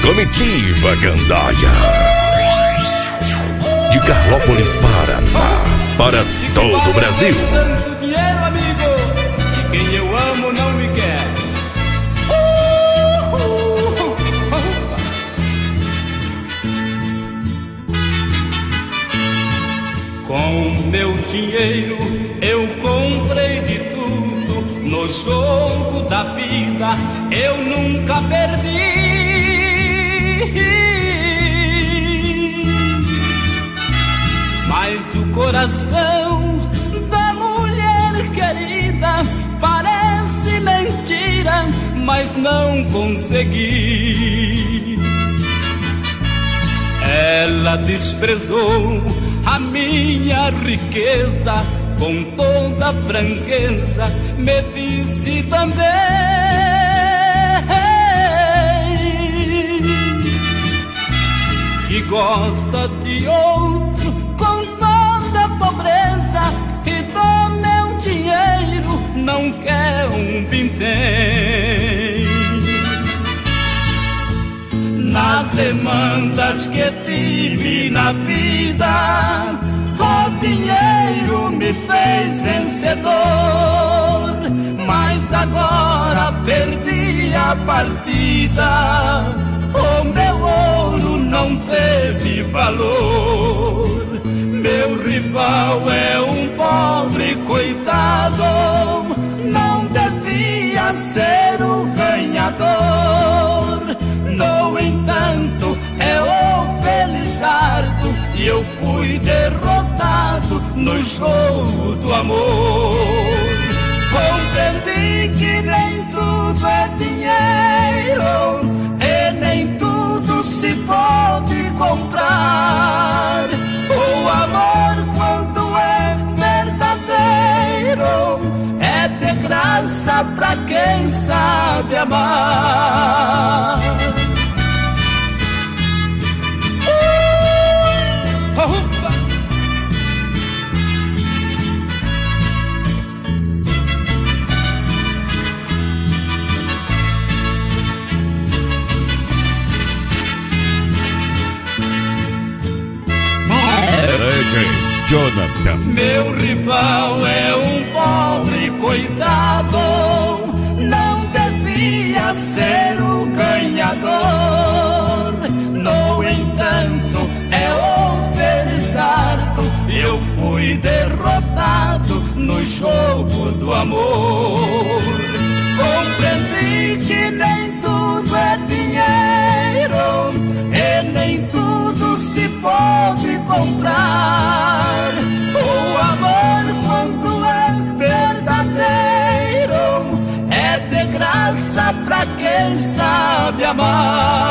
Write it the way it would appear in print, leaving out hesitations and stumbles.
Comitiva Gandaia, de Carlópolis, Paraná, para todo o Brasil. Tanto dinheiro, amigo, se quem eu amo não me quer. Com meu dinheiro eu comprei de tudo. No jogo da vida eu nunca perdi. Mas o coração da mulher querida parece mentira, mas não consegui. Ela desprezou a minha riqueza, com toda franqueza me disse também que gosta de outro com toda pobreza, e do meu dinheiro não quer um vintém. Nas demandas que tive na vida, o dinheiro me fez vencedor, mas agora perdi a partida. O meu ouro não teve valor. Meu rival é um pobre coitado, não devia ser o ganhador. No entanto, é o Felizardo, e eu fui derrotado no jogo do amor. Compreendi que nem tudo é dinheiro, e nem tudo se pode comprar. O amor, quando é verdadeiro, é de graça pra quem sabe amar. Jonathan. Meu rival é um pobre coitado, não devia ser o ganhador. No entanto, é o Felizardo, eu fui derrotado no jogo do amor. Compreendi que nem tudo é dinheiro, e nem tudo se pode comprar. O amor, quando é verdadeiro, é de graça pra quem sabe amar.